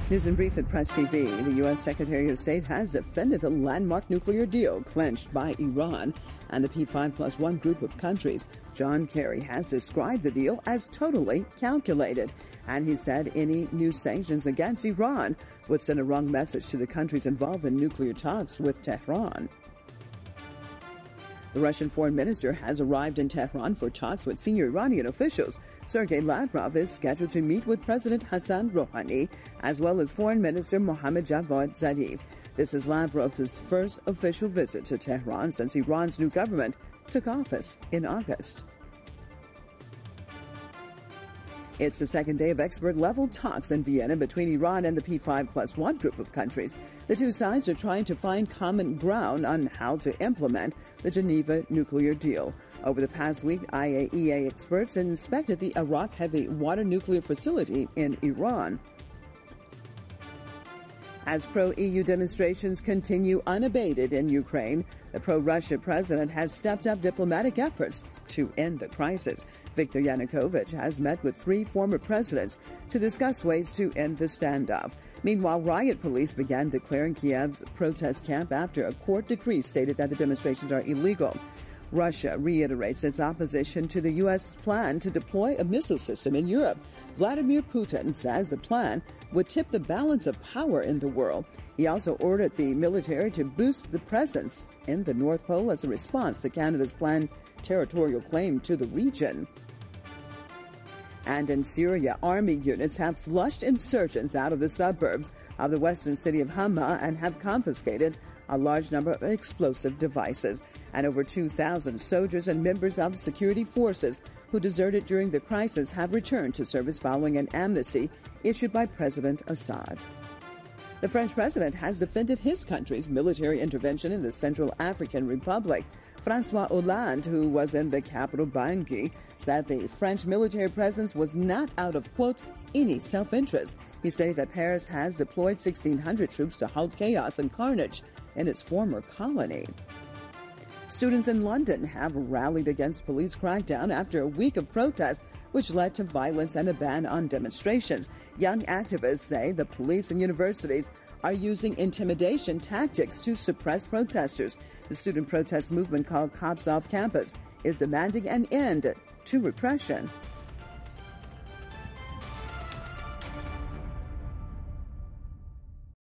News and Brief at Press TV. The U.S. Secretary of State has defended the landmark nuclear deal clinched by Iran and the P5+1 group of countries. John Kerry has described the deal as totally calculated, and he said any new sanctions against Iran would send a wrong message to the countries involved in nuclear talks with Tehran. The Russian foreign minister has arrived in Tehran for talks with senior Iranian officials. Sergei Lavrov is scheduled to meet with President Hassan Rouhani, as well as Foreign Minister Mohammad Javad Zarif. This is Lavrov's first official visit to Tehran since Iran's new government took office in August. It's the second day of expert-level talks in Vienna between Iran and the P5+1 group of countries. The two sides are trying to find common ground on how to implement the Geneva nuclear deal. Over the past week, IAEA experts inspected the Arak heavy water nuclear facility in Iran. As pro-EU demonstrations continue unabated in Ukraine, the pro-Russia president has stepped up diplomatic efforts to end the crisis. Viktor Yanukovych has met with three former presidents to discuss ways to end the standoff. Meanwhile, riot police began declaring Kiev's protest camp after a court decree stated that the demonstrations are illegal. Russia reiterates its opposition to the U.S. plan to deploy a missile system in Europe. Vladimir Putin says the plan would tip the balance of power in the world. He also ordered the military to boost the presence in the North Pole as a response to Canada's planned territorial claim to the region. And in Syria, army units have flushed insurgents out of the suburbs of the western city of Hama and have confiscated a large number of explosive devices. And over 2,000 soldiers and members of security forces who deserted during the crisis have returned to service following an amnesty issued by President Assad. The French president has defended his country's military intervention in the Central African Republic. François Hollande, who was in the capital Bangui, said the French military presence was not out of, quote, any self-interest. He said that Paris has deployed 1,600 troops to halt chaos and carnage in its former colony. Students in London have rallied against police crackdown after a week of protests, which led to violence and a ban on demonstrations. Young activists say the police and universities are using intimidation tactics to suppress protesters. The student protest movement called Cops Off Campus is demanding an end to repression.